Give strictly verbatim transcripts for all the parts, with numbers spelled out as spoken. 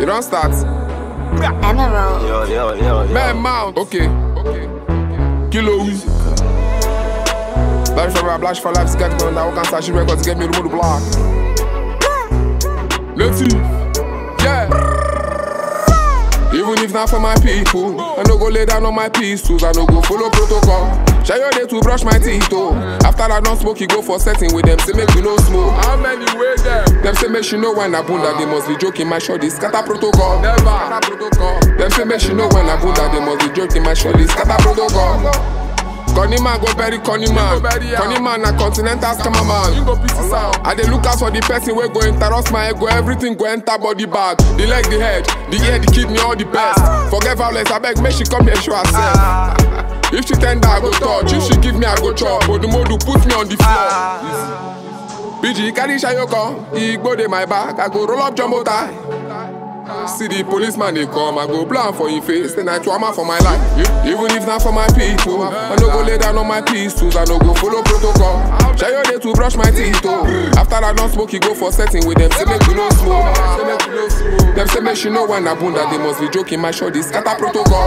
You don't start. Emerald. Yo, yo, yo, yo. Man, mount. Okay. Okay. Kilo we. Blash for blash for life. Sketch on that. Can start records to get me to the block. Let's see. Yeah. Even if not for my people, I no go lay down on my pistols. I no go follow protocol. Share your day to brush my teeth, oh. After I don't smoke, you go for setting with them. Say make you no smoke. How many way them? Them say make she know when I bunda, they must be joking. My shorty scatter protocol. Never. Scatter protocol. Them say make she know when I bunda, they must be joking. My shorty scatter protocol. Connie man go bury Connie man. Connie man a continental scammer man. I dey look out for the person wey go interrupt my ego. Everything go enter body bag. The leg, the head, the ear, the kidney, all the best. Forget violence, I beg, make she come here show herself. If she tender, I go touch. If she give me, I go chop. But the modu put me on the floor. B G carry Shayoko, he go dey my back. I go roll up jumbo tie. See the policeman they come, I go plan for your face. Then I trauma for my life. Even if not for my people, I no go lay down on my pistols. I no go follow protocol. Share your day to brush my teeth, oh. After I don't smoke, you go for setting with them. Say make you no smoke. Them say make she know when I bunda, they must be joking. My shorty scatter protocol.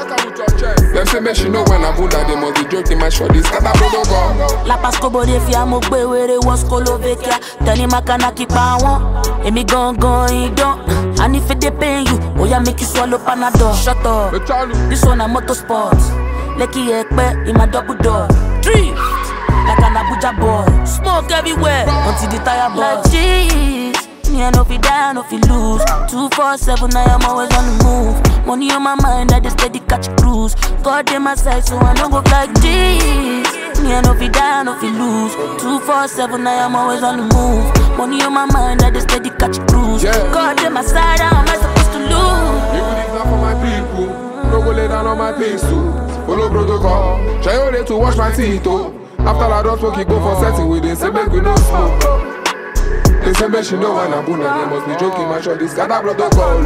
Them say make she know when I bunda, they must be joking. My shorty scatter protocol. La Pasco Bodefia, Mogbe, where it was Kolovekia. Tani Makana keep on. Emi gon gon he don't. And if it depend you, oh yeah, make you swallow Panadol. Shut up. This one a motorsport. Lucky Ekpe in my double door. Three. Like an Abuja boy. Smoke everywhere until the tire burst. Like cheese. Me I no fi die, no fi lose. Two four seven, I am always on the move. Money on my mind, I just steady catch cruise. God in my side, so I don't go like cheese. Me I no fi die, no fi lose. Two four seven, I am always on the move. Money on my mind, I just steady catch cruise. Yeah. God in my side, how am I supposed to lose? Even if not for my people, no go lay down on my pistol. Follow protocol. Try your day to wash my teeth, oh. After I don't smoke, you go for setting with it. Say make we no smoke. They say make she know when I bunda, they must be joking. My shorty scatter protocol.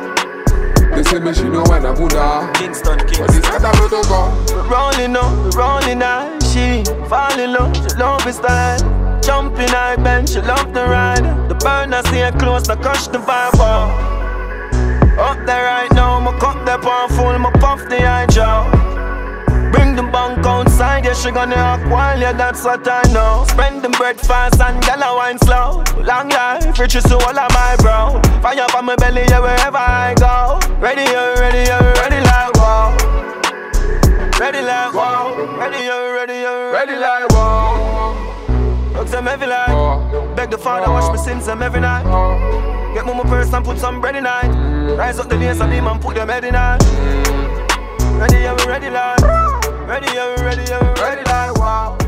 They say make she know when I bunda. Kingston, But Kingston. this scatter protocol. We're rolling up, we're rolling out. She fall in love, she love his style. Jumping high bench, she love the ride. The burner see her close, now crush the vibe. Oh. Up there right now, my cup there palm full, my puff the eye jaw. Bring the bank outside, yeah, she gonna act while, yeah, that's what I know. Spend the bread fast and gala wine slow. Long life, riches to all of my bro. Fire for my belly, yeah, wherever I go. Ready, yeah, ready, yeah, ready like wow. Ready like wow. Ready, yeah, ready, yeah, ready like wow. Look them every night. Beg the Father, wash my sins them every night. Get more my purse and put some bread in it. Rise up the lace and them and put them head in it. Ready, yeah, we ready like. Ready, yeah, we ready, yeah, we ready like wow.